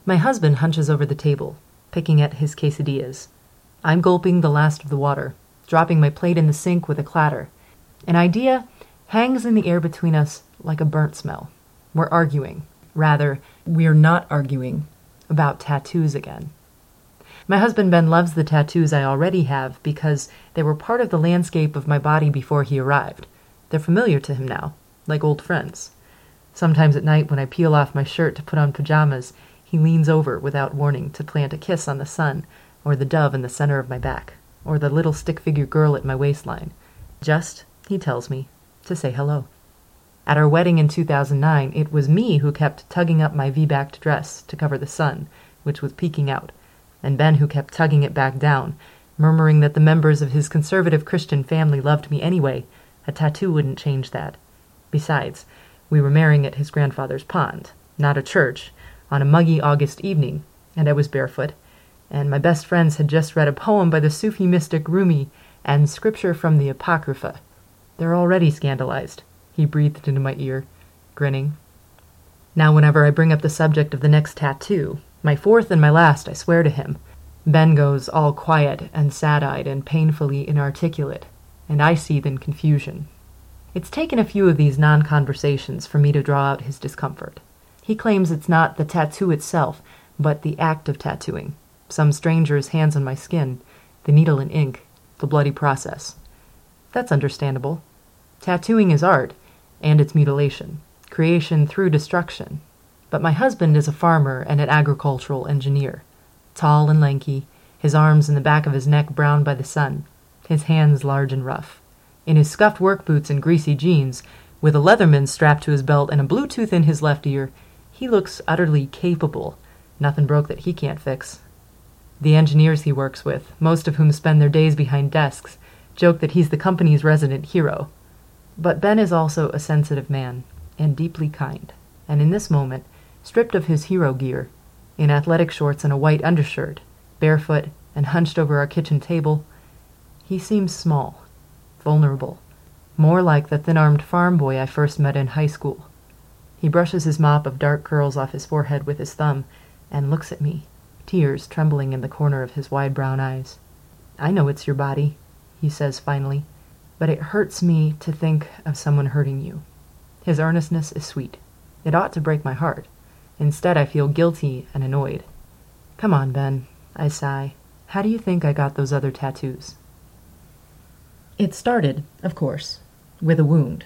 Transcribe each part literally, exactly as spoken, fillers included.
My husband hunches over the table, picking at his quesadillas. I'm gulping the last of the water, dropping my plate in the sink with a clatter. An idea hangs in the air between us like a burnt smell. We're arguing. Rather, we're not arguing about tattoos again. My husband Ben loves the tattoos I already have because they were part of the landscape of my body before he arrived. They're familiar to him now, like old friends. Sometimes at night when I peel off my shirt to put on pajamas, he leans over without warning to plant a kiss on the sun, or the dove in the center of my back, or the little stick-figure girl at my waistline. Just, he tells me, to say hello. At our wedding in two thousand nine, it was me who kept tugging up my V-backed dress to cover the sun, which was peeking out, and Ben who kept tugging it back down, murmuring that the members of his conservative Christian family loved me anyway. A tattoo wouldn't change that. Besides, we were marrying at his grandfather's pond, not a church, on a muggy August evening, and I was barefoot, and my best friends had just read a poem by the Sufi mystic Rumi and scripture from the Apocrypha. They're already scandalized, he breathed into my ear, grinning. Now whenever I bring up the subject of the next tattoo, my fourth and my last, I swear to him, Ben goes all quiet and sad-eyed and painfully inarticulate, and I seethe in confusion. It's taken a few of these non-conversations for me to draw out his discomfort. He claims it's not the tattoo itself, but the act of tattooing. Some stranger's hands on my skin, the needle and ink, the bloody process. That's understandable. Tattooing is art, and it's mutilation, creation through destruction. But my husband is a farmer and an agricultural engineer. Tall and lanky, his arms in the back of his neck browned by the sun, his hands large and rough. In his scuffed work boots and greasy jeans, with a Leatherman strapped to his belt and a Bluetooth in his left ear, he looks utterly capable. Nothing broke that he can't fix. The engineers he works with, most of whom spend their days behind desks, joke that he's the company's resident hero. But Ben is also a sensitive man, and deeply kind, and in this moment, stripped of his hero gear, in athletic shorts and a white undershirt, barefoot and hunched over our kitchen table, he seems small, vulnerable, more like the thin-armed farm boy I first met in high school. He brushes his mop of dark curls off his forehead with his thumb and looks at me, tears trembling in the corner of his wide brown eyes. I know it's your body, he says finally, but it hurts me to think of someone hurting you. His earnestness is sweet. It ought to break my heart. Instead, I feel guilty and annoyed. Come on, Ben, I sigh. How do you think I got those other tattoos? It started, of course, with a wound.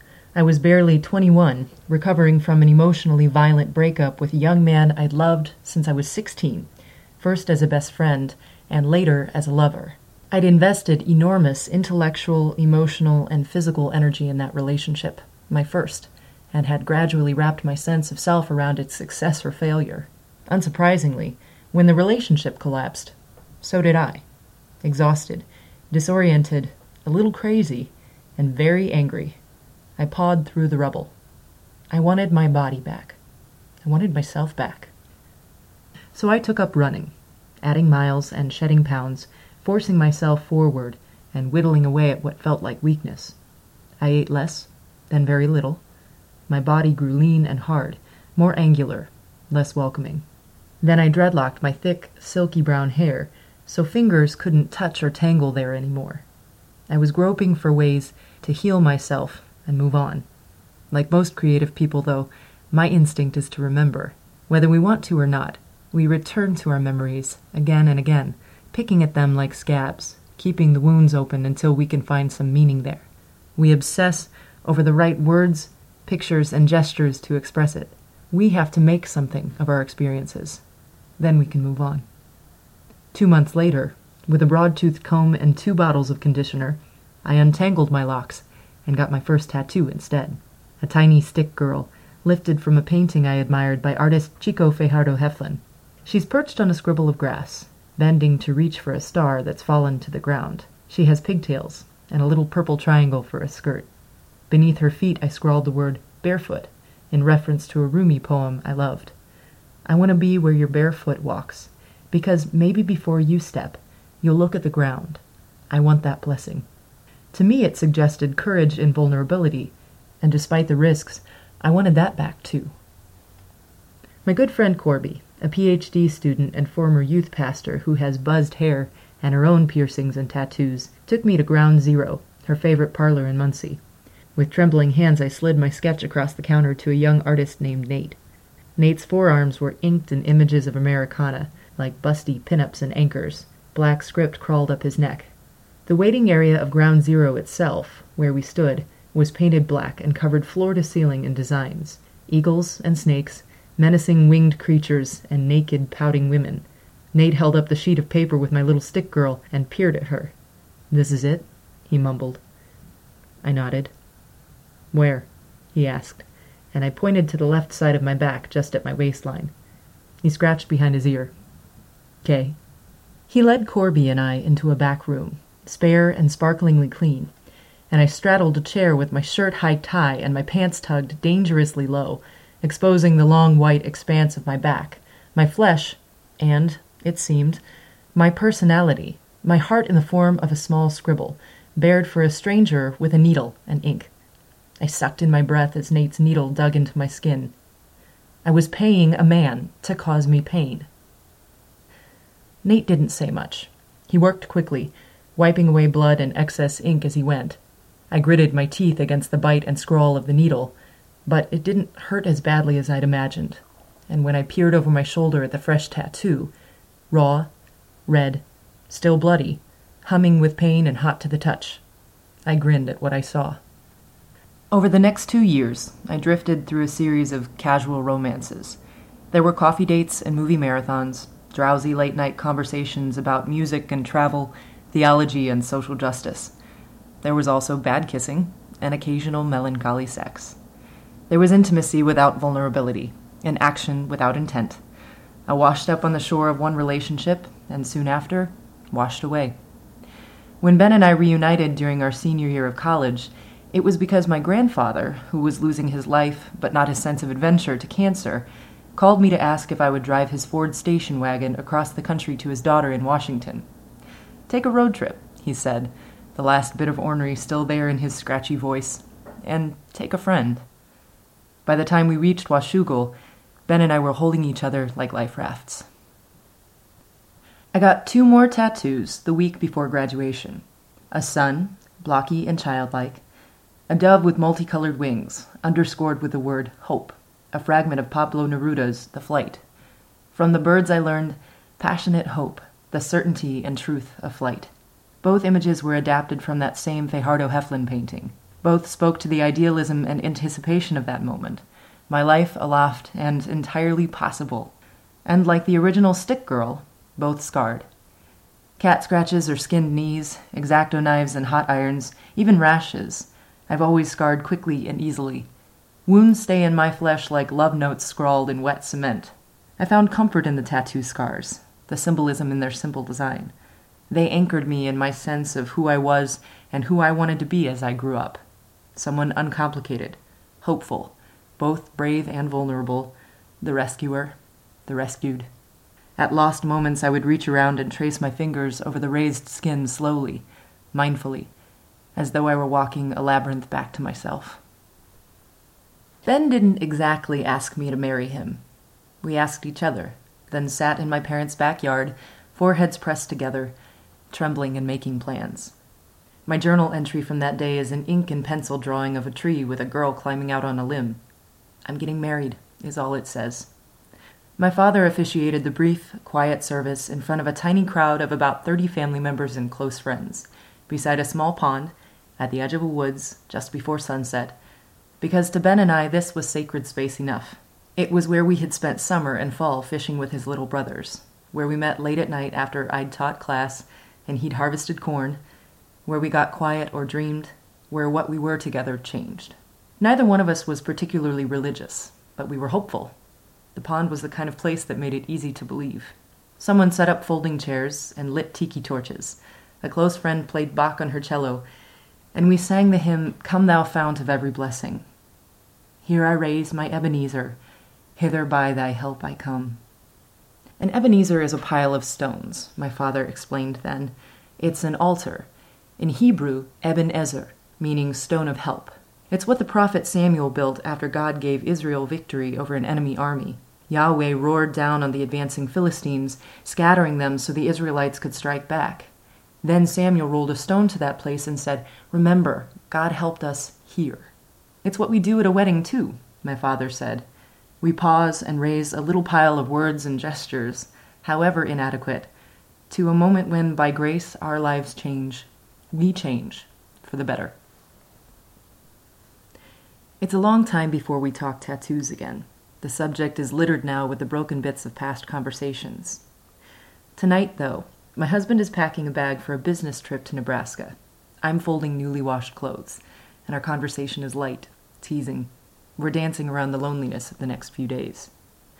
I was barely twenty-one, recovering from an emotionally violent breakup with a young man I'd loved since I was sixteen, first as a best friend and later as a lover. I'd invested enormous intellectual, emotional, and physical energy in that relationship, my first, and had gradually wrapped my sense of self around its success or failure. Unsurprisingly, when the relationship collapsed, so did I. Exhausted, disoriented, a little crazy, and very angry, I pawed through the rubble. I wanted my body back. I wanted myself back. So I took up running, adding miles and shedding pounds, forcing myself forward and whittling away at what felt like weakness. I ate less, then very little. My body grew lean and hard, more angular, less welcoming. Then I dreadlocked my thick, silky brown hair, so fingers couldn't touch or tangle there anymore. I was groping for ways to heal myself and move on. Like most creative people, though, my instinct is to remember. Whether we want to or not, we return to our memories again and again, picking at them like scabs, keeping the wounds open until we can find some meaning there. We obsess over the right words, pictures, and gestures to express it. We have to make something of our experiences. Then we can move on. Two months later, with a broad-toothed comb and two bottles of conditioner, I untangled my locks and got my first tattoo instead. A tiny stick girl, lifted from a painting I admired by artist Chico Fajardo Heflin. She's perched on a scribble of grass, bending to reach for a star that's fallen to the ground. She has pigtails and a little purple triangle for a skirt. Beneath her feet I scrawled the word barefoot, in reference to a Rumi poem I loved. I want to be where your barefoot walks, because maybe before you step, you'll look at the ground. I want that blessing. To me it suggested courage and vulnerability, and despite the risks, I wanted that back too. My good friend Corby, a P H D student and former youth pastor who has buzzed hair and her own piercings and tattoos, took me to Ground Zero, her favorite parlor in Muncie. With trembling hands I slid my sketch across the counter to a young artist named Nate. Nate's forearms were inked in images of Americana, like busty pinups and anchors. Black script crawled up his neck. The waiting area of Ground Zero itself, where we stood, was painted black and covered floor to ceiling in designs. Eagles and snakes, menacing winged creatures, and naked, pouting women. Nate held up the sheet of paper with my little stick girl and peered at her. "This is it?" he mumbled. I nodded. "Where?" he asked, and I pointed to the left side of my back, just at my waistline. He scratched behind his ear. "'Kay." He led Corby and I into a back room, spare and sparklingly clean, and I straddled a chair with my shirt hiked high and my pants tugged dangerously low, exposing the long white expanse of my back, my flesh, and, it seemed, my personality, my heart in the form of a small scribble, bared for a stranger with a needle and ink. I sucked in my breath as Nate's needle dug into my skin. I was paying a man to cause me pain. Nate didn't say much. He worked quickly, wiping away blood and excess ink as he went. I gritted my teeth against the bite and scrawl of the needle, but it didn't hurt as badly as I'd imagined, and when I peered over my shoulder at the fresh tattoo, raw, red, still bloody, humming with pain and hot to the touch, I grinned at what I saw. Over the next two years, I drifted through a series of casual romances. There were coffee dates and movie marathons, drowsy late-night conversations about music and travel, theology and social justice. There was also bad kissing and occasional melancholy sex. There was intimacy without vulnerability, and action without intent. I washed up on the shore of one relationship, and soon after, washed away. When Ben and I reunited during our senior year of college, it was because my grandfather, who was losing his life but not his sense of adventure to cancer, called me to ask if I would drive his Ford station wagon across the country to his daughter in Washington. "Take a road trip," he said, the last bit of ornery still there in his scratchy voice, "and take a friend." By the time we reached Washougal, Ben and I were holding each other like life rafts. I got two more tattoos the week before graduation. A sun, blocky and childlike, a dove with multicolored wings, underscored with the word hope, a fragment of Pablo Neruda's The Flight. From the birds I learned passionate hope, the certainty and truth of flight. Both images were adapted from that same Fajardo Heflin painting. Both spoke to the idealism and anticipation of that moment, my life aloft and entirely possible. And like the original Stick Girl, both scarred. Cat scratches or skinned knees, X-Acto knives and hot irons, even rashes. I've always scarred quickly and easily. Wounds stay in my flesh like love notes scrawled in wet cement. I found comfort in the tattoo scars, the symbolism in their simple design. They anchored me in my sense of who I was and who I wanted to be as I grew up. Someone uncomplicated, hopeful, both brave and vulnerable, the rescuer, the rescued. At lost moments I would reach around and trace my fingers over the raised skin slowly, mindfully, as though I were walking a labyrinth back to myself. Ben didn't exactly ask me to marry him. We asked each other, then sat in my parents' backyard, foreheads pressed together, trembling and making plans. My journal entry from that day is an ink and pencil drawing of a tree with a girl climbing out on a limb. "I'm getting married," is all it says. My father officiated the brief, quiet service in front of a tiny crowd of about thirty family members and close friends, beside a small pond, at the edge of a woods, just before sunset, because to Ben and I this was sacred space enough. It was where we had spent summer and fall fishing with his little brothers, where we met late at night after I'd taught class and he'd harvested corn, where we got quiet or dreamed, where what we were together changed. Neither one of us was particularly religious, but we were hopeful. The pond was the kind of place that made it easy to believe. Someone set up folding chairs and lit tiki torches. A close friend played Bach on her cello, and we sang the hymn, "Come Thou Fount of Every Blessing." "Here I raise my Ebenezer, hither by thy help I come." An Ebenezer is a pile of stones, my father explained then. It's an altar. In Hebrew, Eben Ezer, meaning stone of help. It's what the prophet Samuel built after God gave Israel victory over an enemy army. Yahweh roared down on the advancing Philistines, scattering them so the Israelites could strike back. Then Samuel rolled a stone to that place and said, "Remember, God helped us here." "It's what we do at a wedding, too," my father said. "We pause and raise a little pile of words and gestures, however inadequate, to a moment when, by grace, our lives change. We change, for the better." It's a long time before we talk tattoos again. The subject is littered now with the broken bits of past conversations. Tonight, though, my husband is packing a bag for a business trip to Nebraska. I'm folding newly washed clothes, and our conversation is light, teasing. We're dancing around the loneliness of the next few days.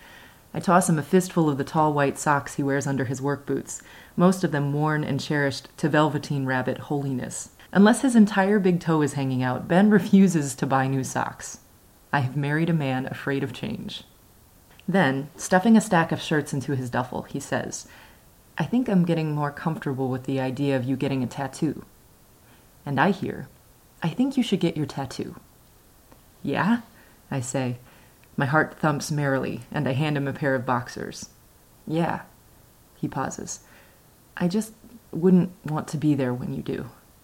I toss him a fistful of the tall white socks he wears under his work boots, most of them worn and cherished to Velveteen Rabbit holiness. Unless his entire big toe is hanging out, Ben refuses to buy new socks. I have married a man afraid of change. Then, stuffing a stack of shirts into his duffel, he says, "I think I'm getting more comfortable with the idea of you getting a tattoo." And I hear, "I think you should get your tattoo." "Yeah?" I say. My heart thumps merrily, and I hand him a pair of boxers. "Yeah." He pauses. "I just wouldn't want to be there when you do."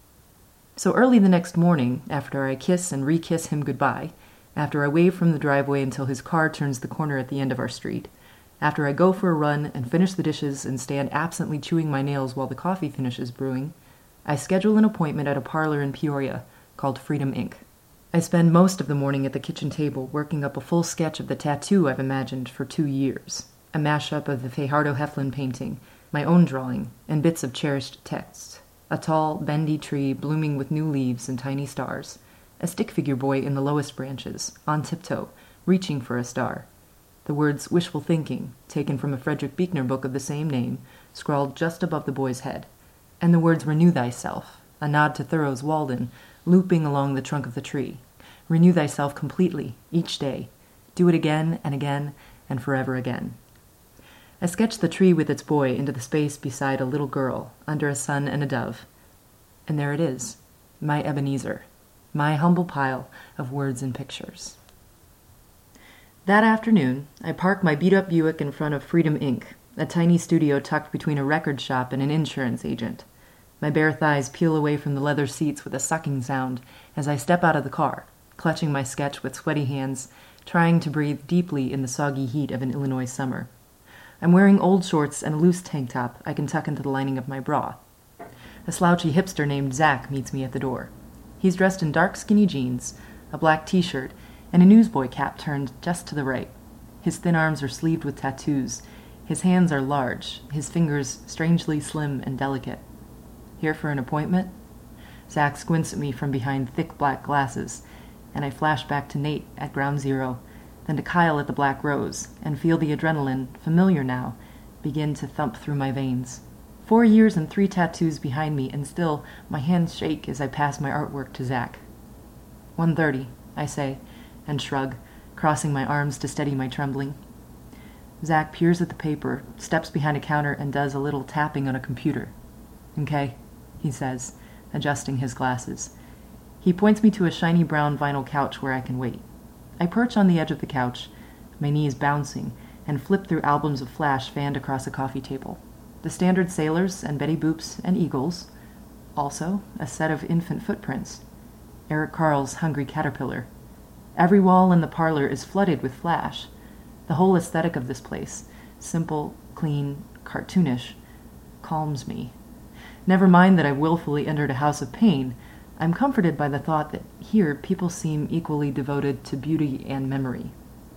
So early the next morning, after I kiss and re-kiss him goodbye, after I wave from the driveway until his car turns the corner at the end of our street, after I go for a run and finish the dishes and stand absently chewing my nails while the coffee finishes brewing, I schedule an appointment at a parlor in Peoria called Freedom Incorporated. I spend most of the morning at the kitchen table working up a full sketch of the tattoo I've imagined for two years, a mashup of the Fajardo Heflin painting, my own drawing, and bits of cherished text. A tall, bendy tree blooming with new leaves and tiny stars, a stick figure boy in the lowest branches, on tiptoe, reaching for a star. The words "wishful thinking," taken from a Frederick Buechner book of the same name, scrawled just above the boy's head. And the words "renew thyself," a nod to Thoreau's Walden, looping along the trunk of the tree. Renew thyself completely, each day. Do it again and again and forever again. I sketch the tree with its boy into the space beside a little girl, under a sun and a dove. And there it is, my Ebenezer, my humble pile of words and pictures. That afternoon, I park my beat-up Buick in front of Freedom Incorporated, a tiny studio tucked between a record shop and an insurance agent. My bare thighs peel away from the leather seats with a sucking sound as I step out of the car, clutching my sketch with sweaty hands, trying to breathe deeply in the soggy heat of an Illinois summer. I'm wearing old shorts and a loose tank top I can tuck into the lining of my bra. A slouchy hipster named Zach meets me at the door. He's dressed in dark skinny jeans, a black t-shirt, and a newsboy cap turned just to the right. His thin arms are sleeved with tattoos. His hands are large, his fingers strangely slim and delicate. "Here for an appointment?" Zach squints at me from behind thick black glasses, and I flash back to Nate at Ground Zero, then to Kyle at the Black Rose, and feel the adrenaline, familiar now, begin to thump through my veins. Four years and three tattoos behind me, and still my hands shake as I pass my artwork to Zach. one thirty, I say, and shrug, crossing my arms to steady my trembling. Zach peers at the paper, steps behind a counter, and does a little tapping on a computer. "Okay," he says, adjusting his glasses. He points me to a shiny brown vinyl couch where I can wait. I perch on the edge of the couch, my knees bouncing, and flip through albums of Flash fanned across a coffee table. The standard Sailors and Betty Boops and Eagles. Also, a set of infant footprints. Eric Carle's Hungry Caterpillar. Every wall in the parlor is flooded with Flash. The whole aesthetic of this place, simple, clean, cartoonish, calms me. Never mind that I've willfully entered a house of pain. I'm comforted by the thought that here people seem equally devoted to beauty and memory.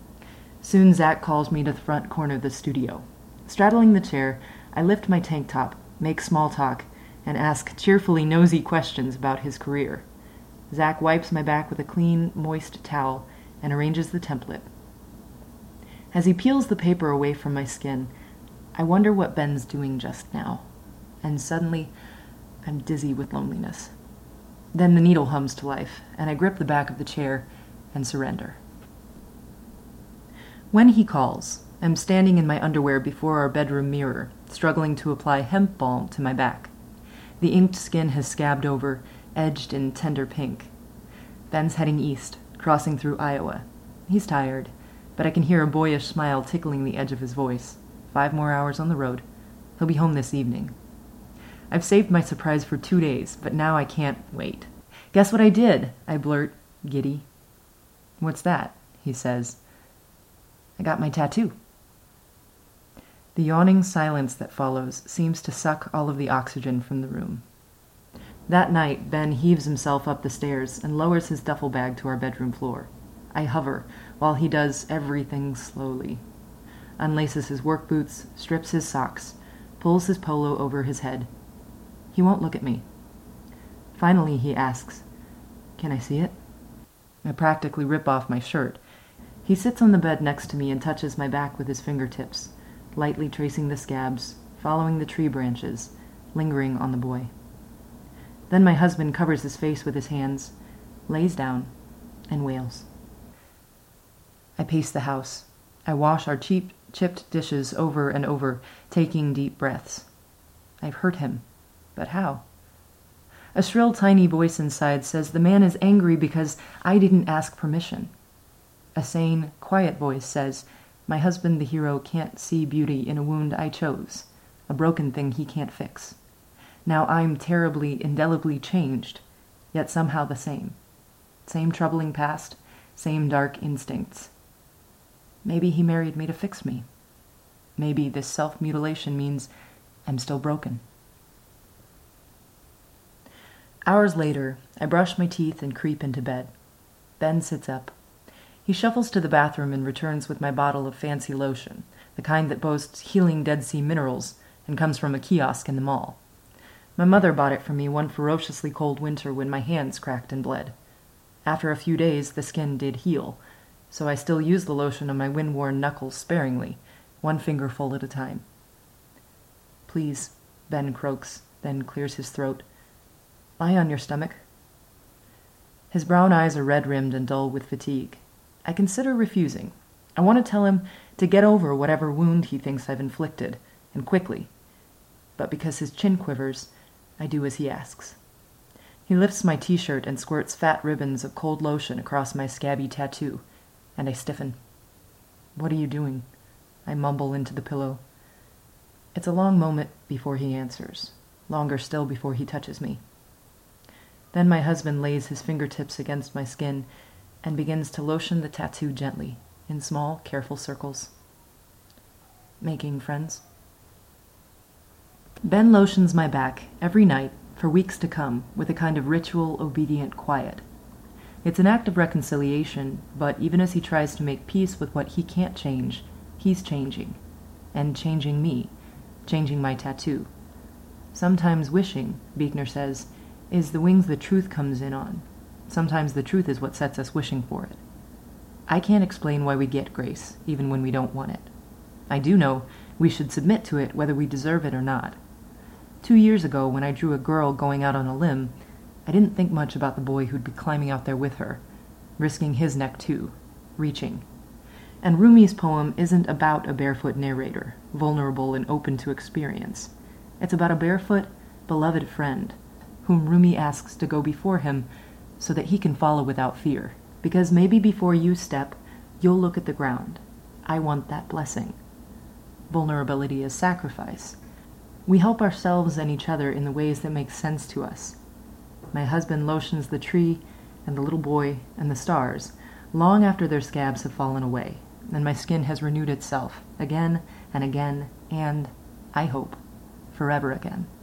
Soon Zach calls me to the front corner of the studio. Straddling the chair, I lift my tank top, make small talk, and ask cheerfully nosy questions about his career. Zach wipes my back with a clean, moist towel and arranges the template. As he peels the paper away from my skin, I wonder what Ben's doing just now. And suddenly, I'm dizzy with loneliness. Then the needle hums to life, and I grip the back of the chair and surrender. When he calls, I'm standing in my underwear before our bedroom mirror, struggling to apply hemp balm to my back. The inked skin has scabbed over, edged in tender pink. Ben's heading east, crossing through Iowa. He's tired, but I can hear a boyish smile tickling the edge of his voice. Five more hours on the road. He'll be home this evening. I've saved my surprise for two days, but now I can't wait. Guess what I did? I blurt, giddy. What's that? He says. I got my tattoo. The yawning silence that follows seems to suck all of the oxygen from the room. That night, Ben heaves himself up the stairs and lowers his duffel bag to our bedroom floor. I hover, while he does everything slowly. Unlaces his work boots, strips his socks, pulls his polo over his head. He won't look at me. Finally, he asks, "Can I see it?" I practically rip off my shirt. He sits on the bed next to me and touches my back with his fingertips, lightly tracing the scabs, following the tree branches, lingering on the boy. Then my husband covers his face with his hands, lays down, and wails. I pace the house. I wash our cheap, chipped dishes over and over, taking deep breaths. I've hurt him, but how? A shrill, tiny voice inside says the man is angry because I didn't ask permission. A sane, quiet voice says, my husband, the hero, can't see beauty in a wound I chose, a broken thing he can't fix. Now I'm terribly, indelibly changed, yet somehow the same. Same troubling past, same dark instincts. Maybe he married me to fix me. Maybe this self-mutilation means I'm still broken. Hours later, I brush my teeth and creep into bed. Ben sits up. He shuffles to the bathroom and returns with my bottle of fancy lotion, the kind that boasts healing Dead Sea minerals and comes from a kiosk in the mall. My mother bought it for me one ferociously cold winter when my hands cracked and bled. After a few days, the skin did heal, so I still use the lotion on my wind-worn knuckles sparingly, one fingerful at a time. Please, Ben croaks, then clears his throat. Lie on your stomach. His brown eyes are red-rimmed and dull with fatigue. I consider refusing. I want to tell him to get over whatever wound he thinks I've inflicted, and quickly. But because his chin quivers, I do as he asks. He lifts my t-shirt and squirts fat ribbons of cold lotion across my scabby tattoo, and I stiffen. What are you doing? I mumble into the pillow. It's a long moment before he answers, longer still before he touches me. Then my husband lays his fingertips against my skin and begins to lotion the tattoo gently, in small, careful circles. Making friends. Ben lotions my back every night for weeks to come with a kind of ritual, obedient quiet. It's an act of reconciliation, but even as he tries to make peace with what he can't change, he's changing. And changing me, changing my tattoo. Sometimes wishing, Buechner says, is the wings the truth comes in on. Sometimes the truth is what sets us wishing for it. I can't explain why we get grace, even when we don't want it. I do know we should submit to it whether we deserve it or not. Two years ago, when I drew a girl going out on a limb, I didn't think much about the boy who'd be climbing out there with her, risking his neck too, reaching. And Rumi's poem isn't about a barefoot narrator, vulnerable and open to experience. It's about a barefoot, beloved friend, whom Rumi asks to go before him so that he can follow without fear. Because maybe before you step, you'll look at the ground. I want that blessing. Vulnerability is sacrifice. We help ourselves and each other in the ways that make sense to us. My husband lotions the tree and the little boy and the stars long after their scabs have fallen away, and my skin has renewed itself again and again and, I hope, forever again.